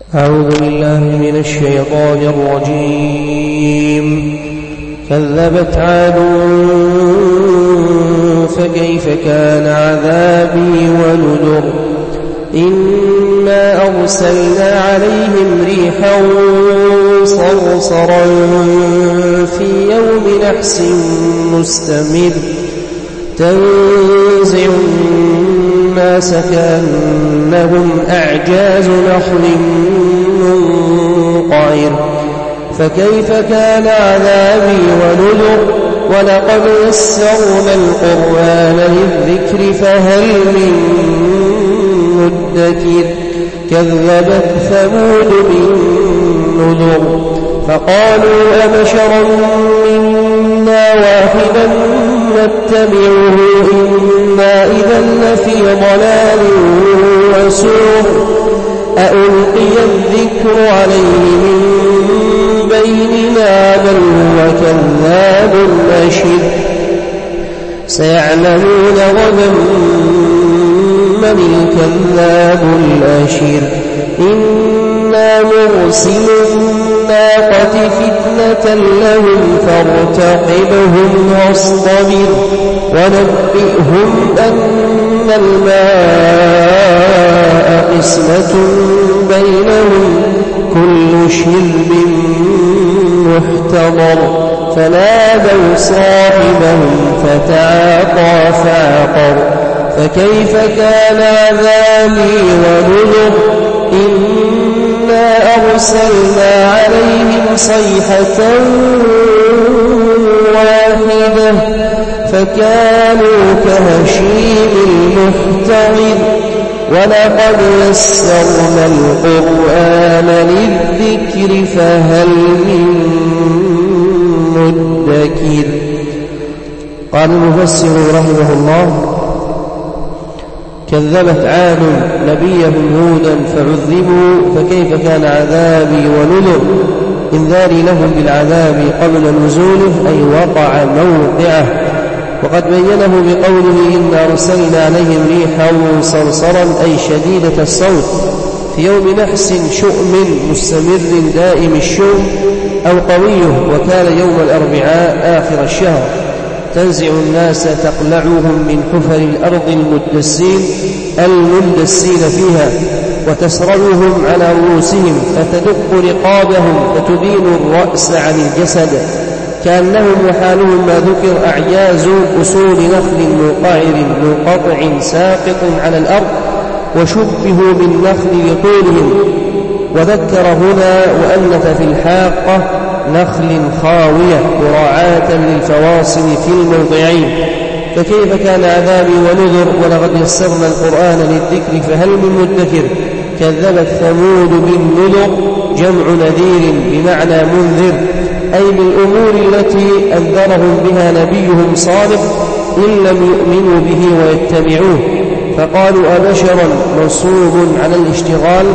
أعوذ بالله من الشيطان الرجيم. كذبت عاد فكيف كان عذابي ونذر. إنا أرسلنا عليهم ريحا صرصرا في يوم نحس مستمر تنزع الناس كأنهم أعجاز نخل منقعر. فكيف كان عذابي ونذر. ولقد يسرنا القرآن للذكر فهل من مدكر. كذبت ثمود بالنذر فقالوا أبشرا منا واحدا نتبعه إنا إذا لفي ضلال وسعر. أألقي الذكر عليه من بيننا بل هو كذاب أشر. سيعلمون غدا من الكذاب الأشر. إنا مرسل الناقة فتنة لهم فارتقبهم واصطبر. ونبئهم أن الماء قسمة بينهم كل شرب محتضر. فنادوا صاحبهم فتعاطى فعقر. فكيف كان عذابي ونذر. إنا أرسلنا عليهم صيحة واحدة فكانوا كهشيم المحتضر. ولقد يسرنا القرآن للذكر فهل من مدكر. قال المفسر رحمه الله: كذبت عاد نبيهم هودا فعذبوا فكيف كان عذابي ونذر. إنذاري لهم بالعذاب قبل نزوله أي وقع موقعه. وقد بينه بقوله إنا أرسلنا عليهم ريحا صرصرا أي شديدة الصوت في يوم نحس شؤم مستمر دائم الشؤم أو قويه. وكان يوم الأربعاء آخر الشهر تنزع الناس تقلعهم من حفر الأرض المندسين فيها وتسرعهم على رؤوسهم فتدق رقابهم فتبين الرأس عن الجسد كأنهم وحالهم ما ذكر أعجاز أصول نخل منقطع ساقط على الأرض وشبهوا بالنخل لطولهم. وذكر هنا وأنف في الحاقة نخل خاوية مراعاة للفواصل في الموضعين. فكيف كان عذابي ونذر. ولقد يسرنا القرآن للذكر فهل من مدكر. كذبت ثمود بالنذر جمع نذير بمعنى منذر أي بالأمور التي أنذرهم بها نبيهم صالح إن لم يؤمنوا به ويتبعوه. فقالوا أبشرا منصوب على الاشتغال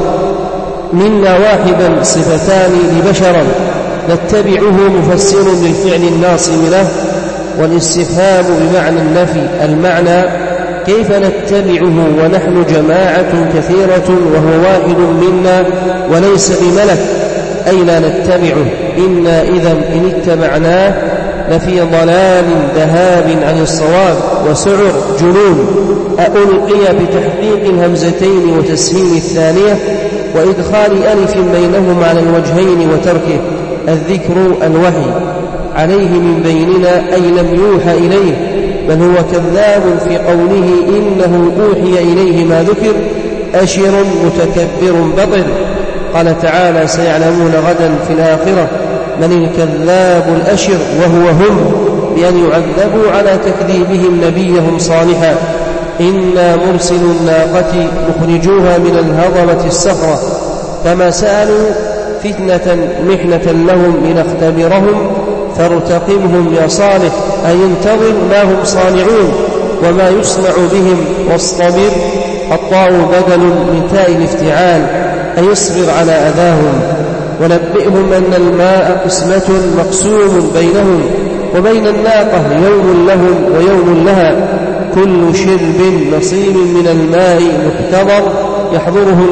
منا واحدا صفتان لبشرا نتبعه مفسر للفعل الناصب له. والاستفهام بمعنى النفي. المعنى كيف نتبعه ونحن جماعة كثيرة وهو واحد منا وليس بملك أي لا نتبعه. إنا إذا إن اتبعناه لفي ضلال ذهاب عن الصواب وسعر جنون. ألقي بتحقيق الهمزتين وتسهيل الثانية وإدخال ألف بينهما على الوجهين وتركه. الذكر الوحي عليه من بيننا أي لم يوحى إليه بل هو كذاب في قوله إنه أوحي إليه ما ذكر أشر متكبر بطر. قال تعالى سيعلمون غدا في الآخرة من الكذاب الأشر وهو هم بأن يعذبوا على تكذيبهم نبيهم صالحا. إنا مرسل الناقة مخرجوها من الهضبة الصخرة كما سألوا فتنة محنة لهم لنختبرهم فارتقبهم يا صالح أي انتظر ما هم صانعون وما يصنع بهم واصطبر. الطاء بدل من تاء الافتعال أي اصبر على أذاهم. ونبئهم أن الماء قسمة مقسوم بينهم وبين الناقة يوم لهم ويوم لها كل شرب نصيب من الماء محتضر يحضره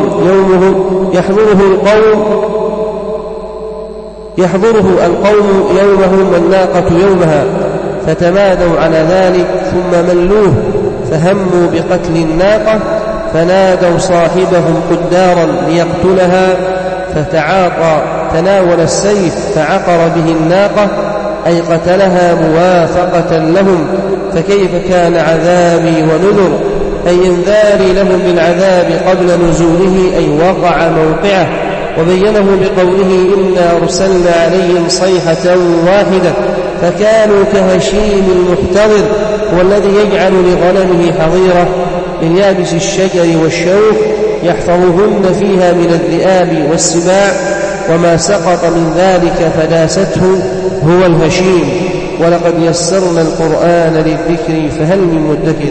القوم يومهم والناقة يومها، فتمادوا على ذلك، ثم ملوه فهموا بقتل الناقة، فنادوا صاحبهم قدارا ليقتلها، فتعاطى تناول السيف فعقر به الناقة، أي قتلها موافقة لهم. فكيف كان عذابي ونذر، أي انذاري لهم بالعذاب قبل نزوله، أي وقع موقعه. وبينه بقوله إنا أرسلنا عليهم صيحة واحدة فكانوا كهشيم المحتضر، هو الذي يجعل لغنمه حظيرة من يابس الشجر والشوك يحفظهن فيها من الذئاب والسباع، وما سقط من ذلك فداسته هو الهشيم. ولقد يسرنا القرآن للذكر فهل من مدكر.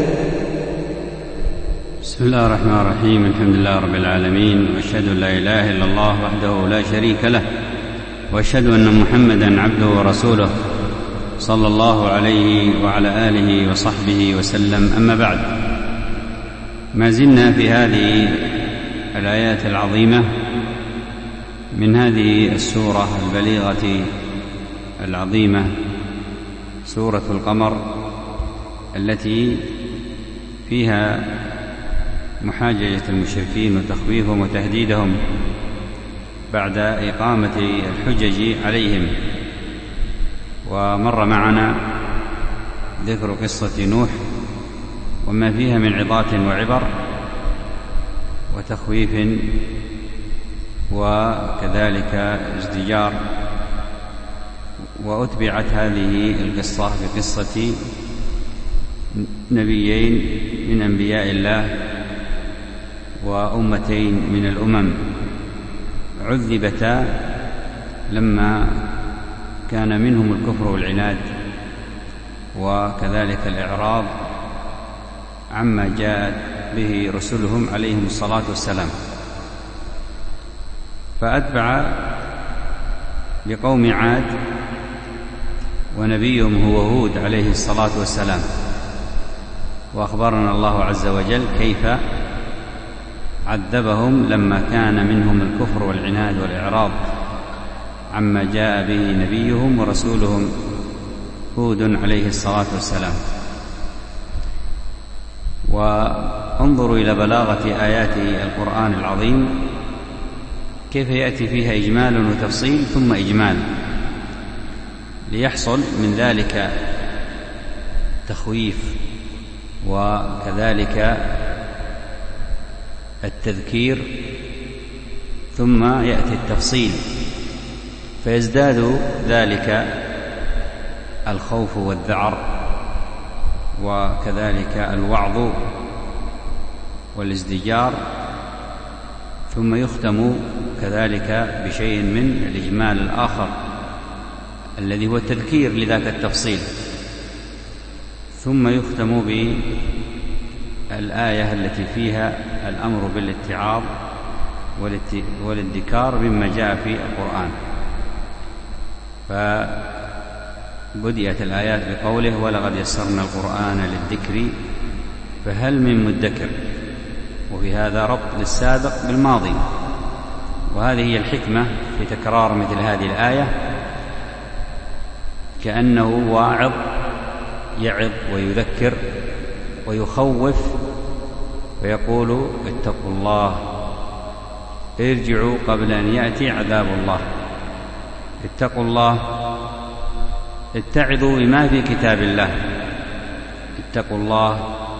بسم الله الرحمن الرحيم. الحمد لله رب العالمين، وأشهد أن لا إله إلا الله وحده لا شريك له، وأشهد أن محمدا عبده ورسوله صلى الله عليه وعلى آله وصحبه وسلم. أما بعد، ما زلنا في هذه الآيات العظيمة من هذه السورة البليغة العظيمة، سورة القمر، التي فيها محاججة المشركين وتخويفهم وتهديدهم بعد إقامة الحجج عليهم. ومر معنا ذكر قصة نوح وما فيها من عظات وعبر وتخويف وكذلك ازدجار، وأتبعت هذه القصة بقصة نبيين من أنبياء الله وأمتين من الأمم عذبتا لما كان منهم الكفر والعناد وكذلك الإعراض عما جاءت به رسلهم عليهم الصلاة والسلام. فأتبع بقوم عاد ونبيهم هو هود عليه الصلاة والسلام، وأخبرنا الله عز وجل كيف عذبهم لما كان منهم الكفر والعناد والإعراض عما جاء به نبيهم ورسولهم هود عليه الصلاة والسلام. وانظروا إلى بلاغة آيات القرآن العظيم، كيف يأتي فيها إجمال وتفصيل ثم إجمال، ليحصل من ذلك تخويف وكذلك التذكير، ثم يأتي التفصيل، فيزداد ذلك الخوف والذعر وكذلك الوعظ والازدجار، ثم يختم كذلك بشيء من الإجمال الآخر الذي هو التذكير لذاك التفصيل، ثم يختم بالآية التي فيها الأمر بالاتعاظ والادكار مما جاء في القرآن. فبدأت الآيات بقوله ولقد يسرنا القرآن للذكر فهل من مدكر، وفي هذا ربط للسابق بالماضي، وهذه هي الحكمة في تكرار مثل هذه الآية، كأنه واعظ يعظ ويذكر ويخوف ويقول اتقوا الله، ارجعوا قبل أن يأتي عذاب الله، اتقوا الله، اتعظوا بما في كتاب الله، اتقوا الله،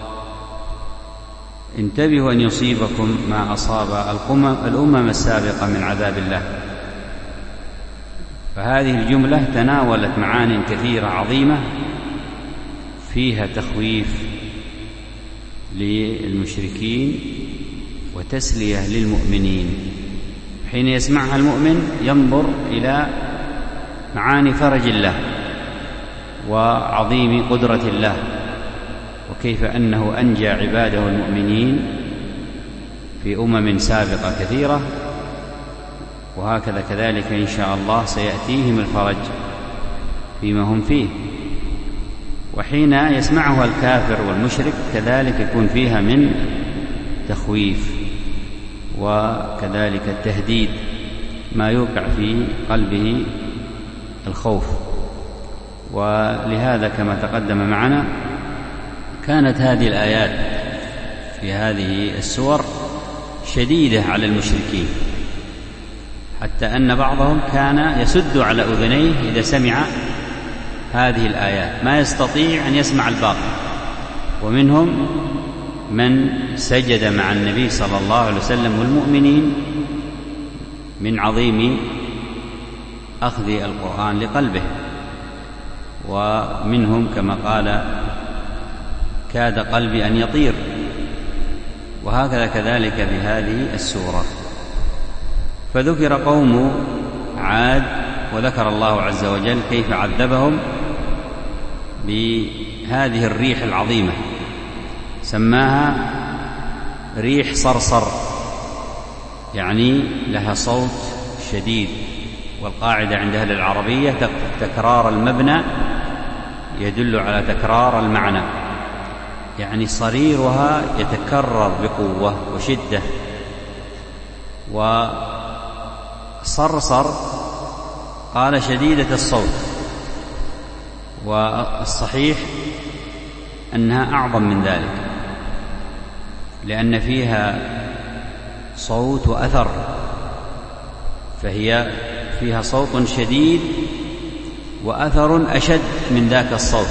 انتبهوا أن يصيبكم ما أصاب الأمم السابقة من عذاب الله. فهذه الجملة تناولت معاني كثيرة عظيمة فيها تخويف للمشركين وتسلية للمؤمنين. حين يسمعها المؤمن ينظر إلى معاني فرج الله وعظيم قدرة الله، وكيف أنه أنجى عباده المؤمنين في أمم سابقة كثيرة، وهكذا كذلك إن شاء الله سيأتيهم الفرج فيما هم فيه. وحين يسمعها الكافر والمشرك كذلك يكون فيها من تخويف وكذلك التهديد، ما يوقع في قلبه الخوف. ولهذا كما تقدم معنا كانت هذه الآيات في هذه السور شديدة على المشركين، حتى أن بعضهم كان يسد على أذنيه إذا سمع هذه الآيات، ما يستطيع أن يسمع الباقي. ومنهم من سجد مع النبي صلى الله عليه وسلم والمؤمنين من عظيم أخذ القرآن لقلبه، ومنهم كما قال كاد قلبي أن يطير. وهكذا كذلك في هذه السورة. فذكر قوم عاد، وذكر الله عز وجل كيف عذبهم بهذه الريح العظيمة، سماها ريح صرصر، يعني لها صوت شديد. والقاعدة عند أهل العربية تكرار المبنى يدل على تكرار المعنى، يعني صريرها يتكرر بقوة وشدة. وصرصر قال شديدة الصوت، والصحيح أنها أعظم من ذلك، لأن فيها صوت وأثر، فهي فيها صوت شديد وأثر أشد من ذاك الصوت.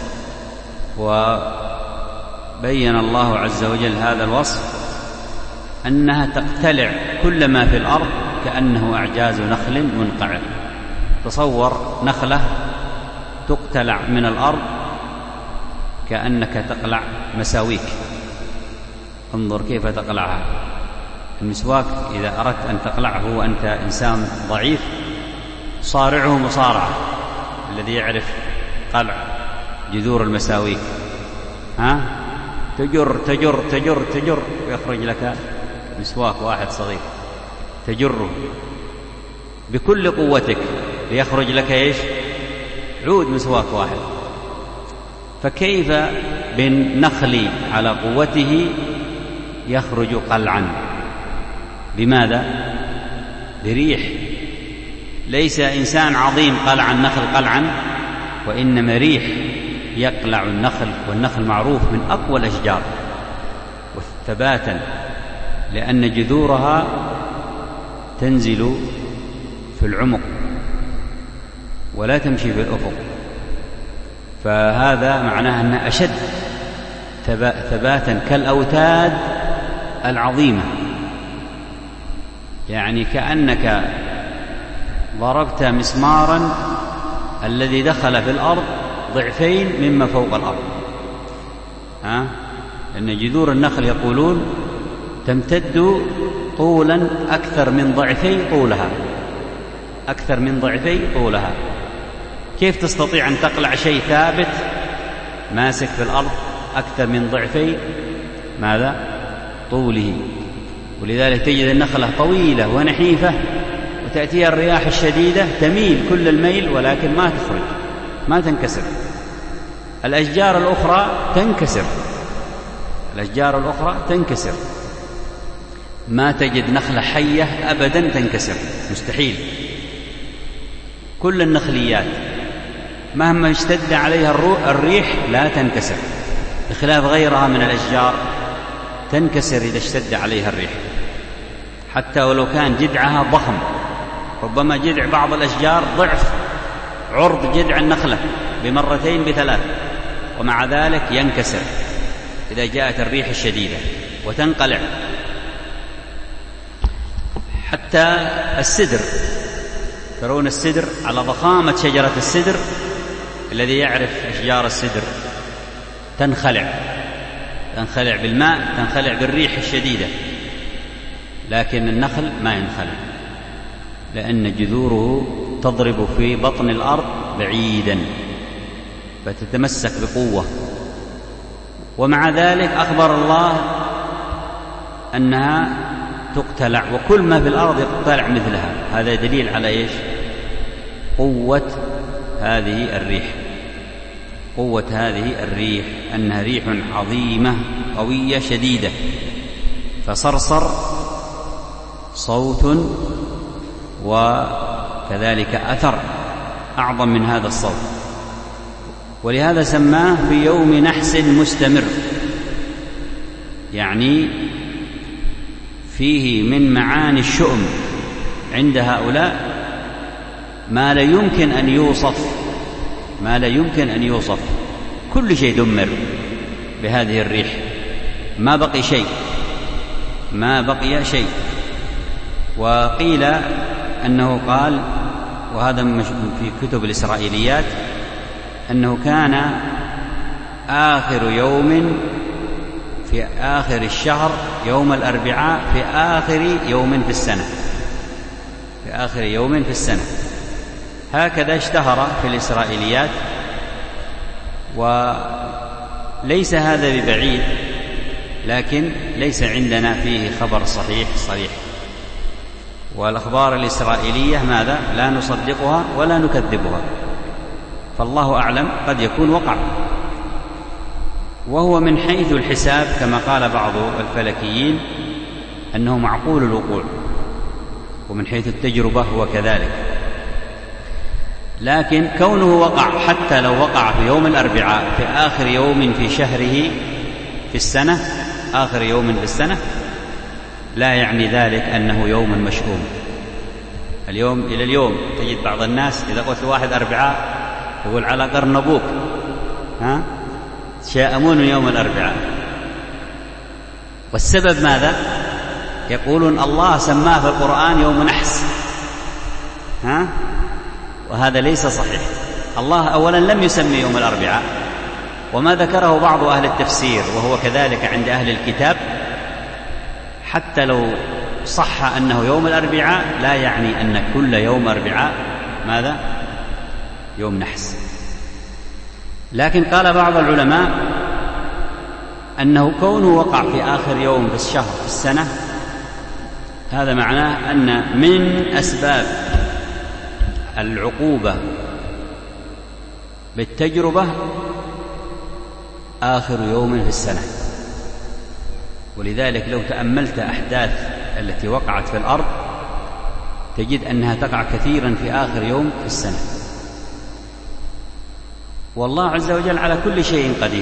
وبين الله عز وجل هذا الوصف أنها تقتلع كل ما في الأرض كأنه أعجاز نخل منقعر. تصور نخلة تقتلع من الأرض كأنك تقلع مساويك، انظر كيف تقلعها. المسواك إذا أردت أن تقلعه وأنت إنسان ضعيف صارعه مصارعة، الذي يعرف قلع جذور المساويك، تجر تجر تجر تجر ويخرج لك مسواك واحد صغير، تجره بكل قوتك ليخرج لك إيش؟ عود مسواك واحد. فكيف بالنخل على قوته يخرج قلعا؟ بماذا؟ بريح. ليس إنسان عظيم قلع النخل قلعا، وإنما ريح يقلع النخل. والنخل معروف من أقوى الأشجار وثباتا، لأن جذورها تنزل في العمق ولا تمشي في الأفق، فهذا معناه أنها أشد ثباتا كالأوتاد العظيمة، يعني كأنك ضربت مسمارا الذي دخل في الأرض ضعفين مما فوق الأرض. لأن جذور النخل يقولون تمتد طولا أكثر من ضعفي طولها، أكثر من ضعفي طولها. كيف تستطيع أن تقلع شيء ثابت ماسك في الأرض أكثر من ضعفي ماذا؟ طوله. ولذلك تجد النخلة طويلة ونحيفة وتأتيها الرياح الشديدة تميل كل الميل، ولكن ما تخرج، ما تنكسر. الأشجار الأخرى تنكسر، الأشجار الأخرى تنكسر، ما تجد نخلة حية أبدا تنكسر، مستحيل. كل النخليات مهما اشتد عليها الريح لا تنكسر، بخلاف غيرها من الأشجار تنكسر إذا اشتد عليها الريح، حتى ولو كان جذعها ضخم. ربما جذع بعض الأشجار ضعف عرض جذع النخلة بمرتين بثلاث، ومع ذلك ينكسر إذا جاءت الريح الشديدة وتنقلع. حتى السدر، ترون السدر على ضخامة شجرة السدر، الذي يعرف أشجار السدر تنخلع بالماء، تنخلع بالريح الشديدة، لكن النخل ما ينخلع، لأن جذوره تضرب في بطن الأرض بعيدا فتتمسك بقوة. ومع ذلك أخبر الله أنها تقتلع، وكل ما في الأرض يقتلع مثلها. هذا دليل على إيش؟ قوة هذه الريح، قوة هذه الريح، أنها ريح عظيمة قوية شديدة. فصرصر صوت وكذلك أثر أعظم من هذا الصوت، ولهذا سماه في يوم نحس مستمر، يعني فيه من معاني الشؤم عند هؤلاء ما لا يمكن أن يوصف. كل شيء دمر بهذه الريح، ما بقي شيء. وقيل أنه قال، وهذا في كتب الإسرائيليات، أنه كان آخر يوم في آخر الشهر يوم الأربعاء في آخر يوم في السنة. هكذا اشتهر في الإسرائيليات، وليس هذا ببعيد، لكن ليس عندنا فيه خبر صريح. والأخبار الإسرائيلية ماذا؟ لا نصدقها ولا نكذبها، فالله أعلم، قد يكون وقع. وهو من حيث الحساب كما قال بعض الفلكيين أنه معقول الوقوع، ومن حيث التجربة هو كذلك. لكن كونه وقع، حتى لو وقع في يوم الأربعاء في آخر يوم في شهره في السنة، آخر يوم في السنة، لا يعني ذلك أنه يوم مشؤوم. اليوم إلى اليوم تجد بعض الناس إذا قلت واحد أربعاء يقول على قرن أبوك، شاءمون يوم الأربعاء. والسبب ماذا؟ يقولون الله سماه في القرآن يوم نحس، وهذا ليس صحيح. الله أولا لم يسمي يوم الأربعاء، وما ذكره بعض أهل التفسير وهو كذلك عند أهل الكتاب، حتى لو صح أنه يوم الأربعاء لا يعني أن كل يوم أربعاء ماذا؟ يوم نحس. لكن قال بعض العلماء أنه كونه وقع في آخر يوم في الشهر في السنة، هذا معناه أن من أسباب العقوبة بالتجربة آخر يوم في السنة. ولذلك لو تأملت أحداث التي وقعت في الأرض تجد أنها تقع كثيرا في آخر يوم في السنة. والله عز وجل على كل شيء قدير.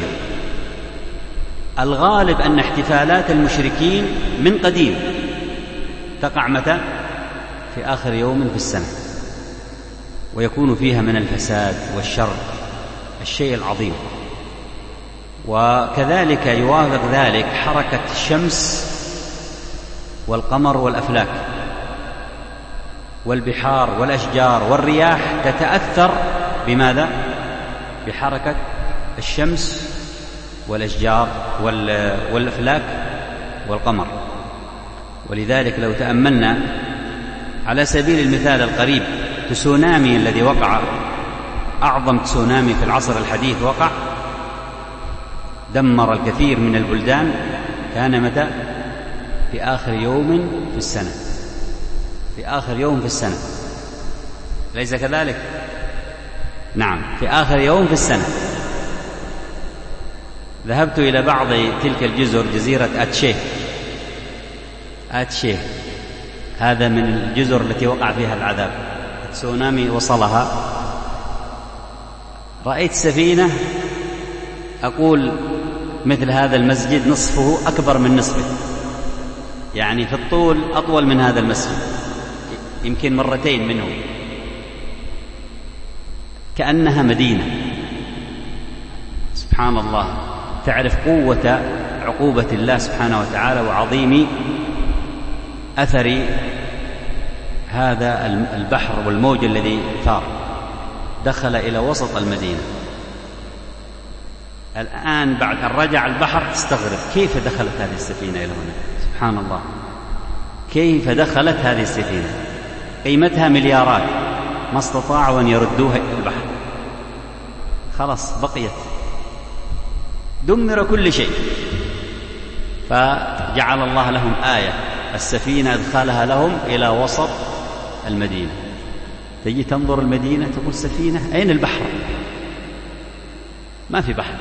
الغالب أن احتفالات المشركين من قديم تقع متى؟ في آخر يوم في السنة، ويكون فيها من الفساد والشر الشيء العظيم. وكذلك يوافق ذلك حركة الشمس والقمر والأفلاك والبحار والأشجار والرياح، تتأثر بماذا؟ بحركة الشمس والأشجار والأفلاك والقمر. ولذلك لو تأملنا على سبيل المثال القريب، تسونامي الذي وقع، أعظم تسونامي في العصر الحديث وقع، دمر الكثير من البلدان، كان متى؟ في آخر يوم في السنة. في آخر يوم في السنة، ليس كذلك؟ نعم، في آخر يوم في السنة. ذهبت إلى بعض تلك الجزر، جزيرة آتشيه، هذا من الجزر التي وقع فيها العذاب، التسونامي وصلها. رأيت سفينة، أقول مثل هذا المسجد نصفه أكبر من نصفه، يعني في الطول أطول من هذا المسجد، يمكن مرتين منه، كأنها مدينة. سبحان الله، تعرف قوة عقوبة الله سبحانه وتعالى وعظيم أثر هذا البحر والموج الذي ثار، دخل إلى وسط المدينة. الآن بعد أن رجع البحر تستغرب كيف دخلت هذه السفينة إلى هنا. سبحان الله، كيف دخلت هذه السفينة؟ قيمتها مليارات، ما استطاعوا أن يردوها إلى البحر، خلاص بقيت، دمر كل شيء. فجعل الله لهم آية، السفينة أدخلها لهم إلى وسط المدينة. تجي تنظر المدينة تقول سفينة، أين البحر؟ ما في بحر،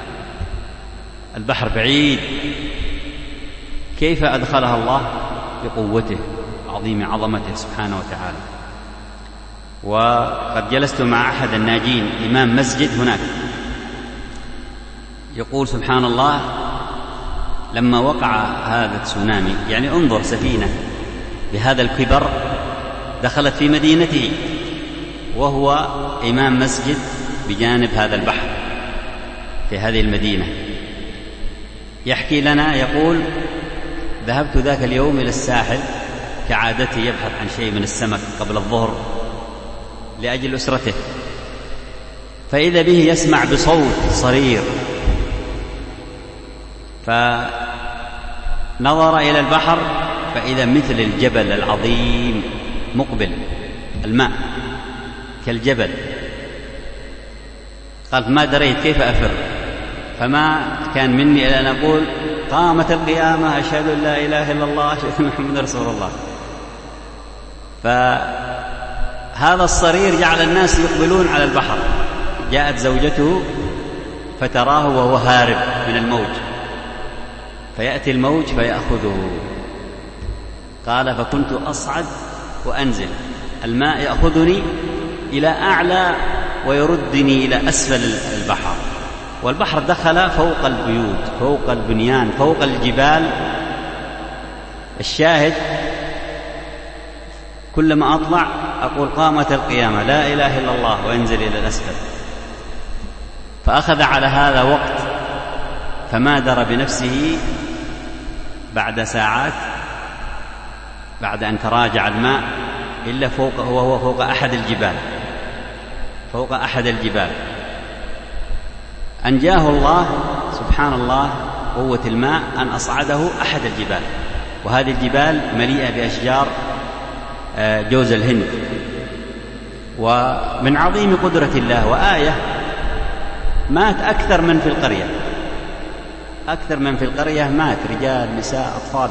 البحر بعيد. كيف أدخلها الله؟ بقوته عظيم عظمته سبحانه وتعالى. وقد جلست مع أحد الناجين إمام مسجد هناك، يقول سبحان الله لما وقع هذا التسونامي، يعني انظر سفينة بهذا الكبر دخلت في مدينته وهو إمام مسجد بجانب هذا البحر في هذه المدينة، يحكي لنا يقول ذهبت ذاك اليوم إلى الساحل كعادتي يبحث عن شيء من السمك قبل الظهر لأجل أسرته، فإذا به يسمع بصوت صرير، فنظر إلى البحر فإذا مثل الجبل العظيم مقبل، الماء كالجبل. قال ما دريت كيف أفر، فما كان مني إلا أن أقول قامت القيامة أشهد أن لا إله إلا الله أشهد أن محمد رسول الله. فهذا الصرير جعل الناس يقبلون على البحر. جاءت زوجته فتراه وهو هارب من الموج، فيأتي الموج فيأخذه. قال فكنت أصعد وأنزل، الماء يأخذني إلى أعلى ويردني إلى أسفل البحر، والبحر دخل فوق البيوت، فوق البنيان، فوق الجبال. الشاهد كلما أطلع أقول قامت القيامة لا إله إلا الله وينزل إلى الأسفل. فأخذ على هذا وقت، فما درى بنفسه بعد ساعات بعد أن تراجع الماء إلا وهو فوق أحد الجبال، فوق أحد الجبال. أنجاه الله سبحان الله قوة الماء أن أصعده أحد الجبال، وهذه الجبال مليئة بأشجار جوز الهند. ومن عظيم قدرة الله وآية مات أكثر من في القرية، أكثر من في القرية مات، رجال نساء أطفال،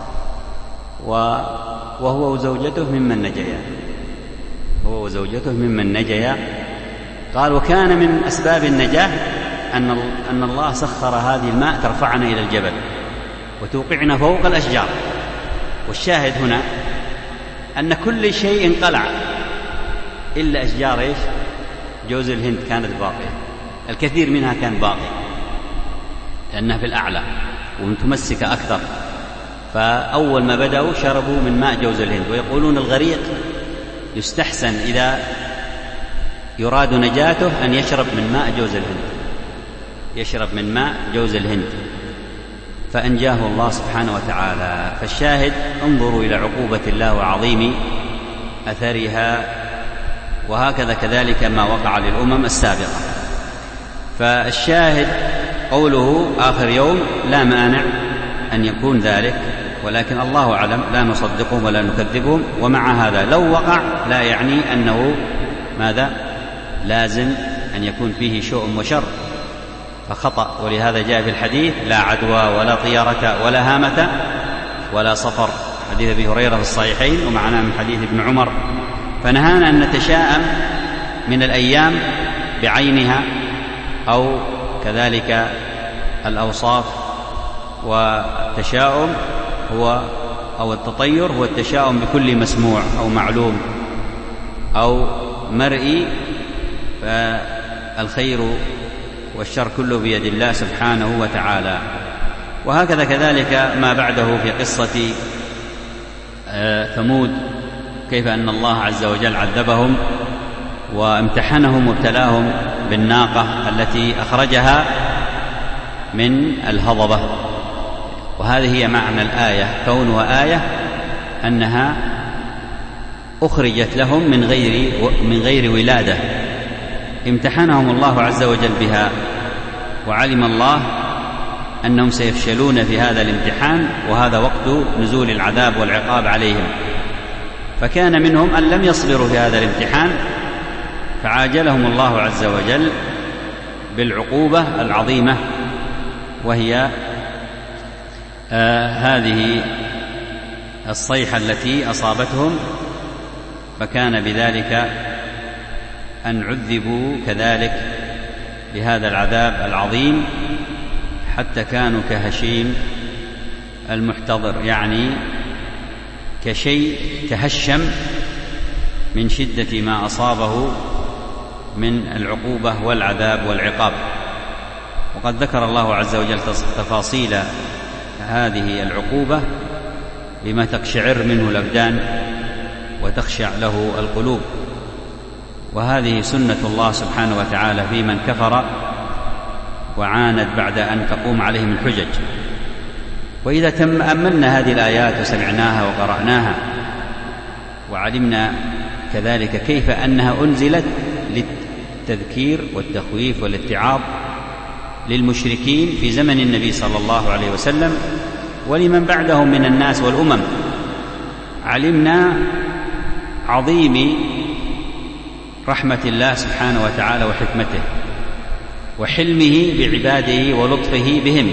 وهو وزوجته ممن نجيا، هو وزوجته ممن نجيا. قال وكان من أسباب النجاة أن الله سخر هذه الماء ترفعنا إلى الجبل وتوقعنا فوق الأشجار. والشاهد هنا أن كل شيء انقلع إلا أشجار إيش؟ جوز الهند كانت باقية، الكثير منها كان باقي لأنها في الأعلى ومتمسكة أكثر. فأول ما بدأوا شربوا من ماء جوز الهند، ويقولون الغريق يستحسن إذا يراد نجاته أن يشرب من ماء جوز الهند، يشرب من ماء جوز الهند، فأنجاه الله سبحانه وتعالى. فالشاهد انظروا إلى عقوبة الله وعظيم أثرها، وهكذا كذلك ما وقع للأمم السابقة. فالشاهد قوله آخر يوم لا مانع أن يكون ذلك، ولكن الله أعلم، لا نصدقهم ولا نكذبهم. ومع هذا لو وقع لا يعني أنه ماذا؟ لازم أن يكون فيه شؤم وشر، فخطأ. ولهذا جاء في الحديث لا عدوى ولا طيرة ولا هامة ولا صفر، حديث أبي هريرة في الصحيحين، ومعنا من حديث ابن عمر. فنهانا أن نتشاءم من الأيام بعينها أو كذلك الأوصاف. والتشاؤم هو أو التطير هو التشاؤم بكل مسموع أو معلوم أو مرئي، فالخير والشر كله بيد الله سبحانه وتعالى. وهكذا كذلك ما بعده في قصة ثمود، كيف أن الله عز وجل عذبهم وامتحنهم وابتلاهم بالناقة التي أخرجها من الهضبة. وهذه هي معنى الآية، كونها آية أنها أخرجت لهم من غير ولادة، امتحنهم الله عز وجل بها، وعلم الله أنهم سيفشلون في هذا الامتحان، وهذا وقت نزول العذاب والعقاب عليهم. فكان منهم أن لم يصبروا في هذا الامتحان، فعاجلهم الله عز وجل بالعقوبة العظيمة، وهي هذه الصيحة التي أصابتهم. فكان بذلك أن عذبوا كذلك بهذا العذاب العظيم حتى كانوا كهشيم المحتضر، يعني كشيء تهشم من شدة ما أصابه من العقوبة والعذاب والعقاب. وقد ذكر الله عز وجل تفاصيل هذه العقوبة بما تقشعر منه الأبدان وتخشع له القلوب، وهذه سنة الله سبحانه وتعالى في من كفر وعاند بعد أن تقوم عليهم الحجج. وإذا تأملنا هذه الآيات وسمعناها وقرأناها وعلمنا كذلك كيف أنها أنزلت للتذكير والتخويف والاتعاظ للمشركين في زمن النبي صلى الله عليه وسلم ولمن بعدهم من الناس والأمم، علمنا عظيم رحمة الله سبحانه وتعالى وحكمته وحلمه بعباده ولطفه بهم،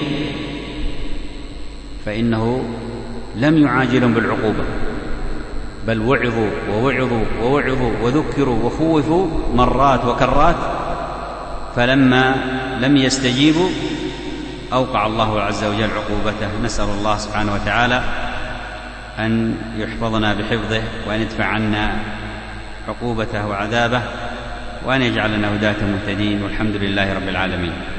فإنه لم يعاجلهم بالعقوبة، بل وعظوا ووعظوا ووعظوا وذكروا وخوفوا مرات وكرات، فلما لم يستجيبوا أوقع الله عز وجل عقوبته. نسأل الله سبحانه وتعالى أن يحفظنا بحفظه وأن يدفع عنا عقوبته وعذابه وأن يجعلنا هداة مهتدين، والحمد لله رب العالمين.